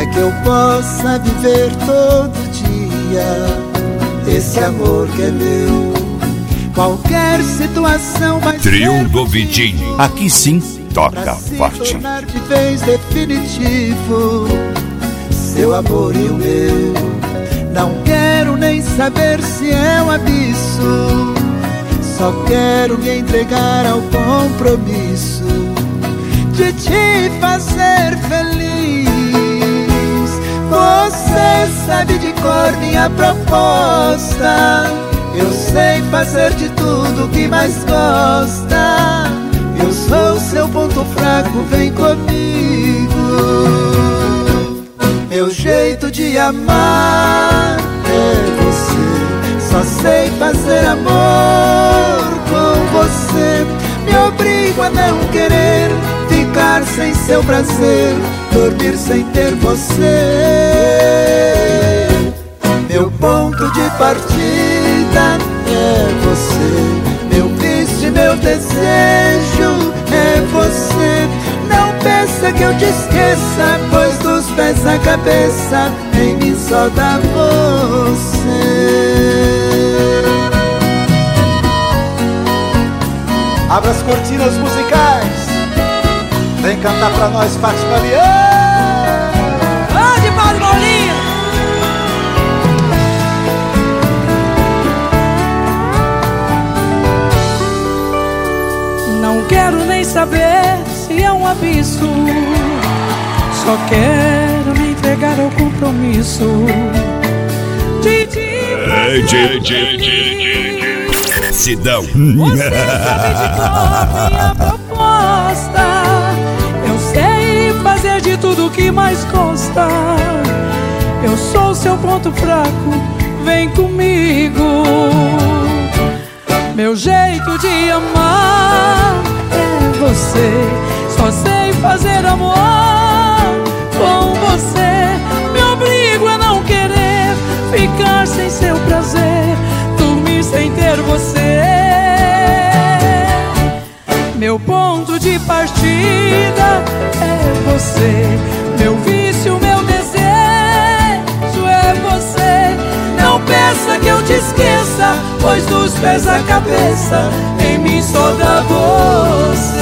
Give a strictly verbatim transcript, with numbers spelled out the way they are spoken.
para que eu possa viver todo dia esse amor que é meu. Qualquer situação vai Trio ser do Vitinho. Aqui sim toca forte. tornar de vez definitivo seu amor e o meu. Não quero nem saber se é um abismo, só quero me entregar ao compromisso de te fazer feliz. Você sabe de cor minha proposta, eu sei fazer de tudo que mais gosta. Eu sou seu ponto fraco, vem comigo. Meu jeito de amar é você, só sei fazer amor com você. Me obrigo a não querer ficar sem seu prazer, dormir sem ter você. Meu ponto de partida é você, meu vício e meu desejo é você. Não peça que eu te esqueça, pois dos pés à cabeça em mim só dá você. Abra as cortinas musicais, vem cantar pra nós, Fátima Liane. Ah, de Paulo Bolinha. Não quero nem saber se é um abismo, só quero me entregar ao compromisso de te Sidão. Você sabe de qual minha proposta, eu sei fazer de tudo que mais gosta. Eu sou seu ponto fraco, vem comigo. Meu jeito de amar é você, só sei fazer amor com você. Me obrigo a não querer ficar sem seu prazer, dormir sem ter você. Meu ponto de partida é você, meu vício, meu desejo é você. Não peça que eu te esqueça, pois dos pés à cabeça em mim só dá você.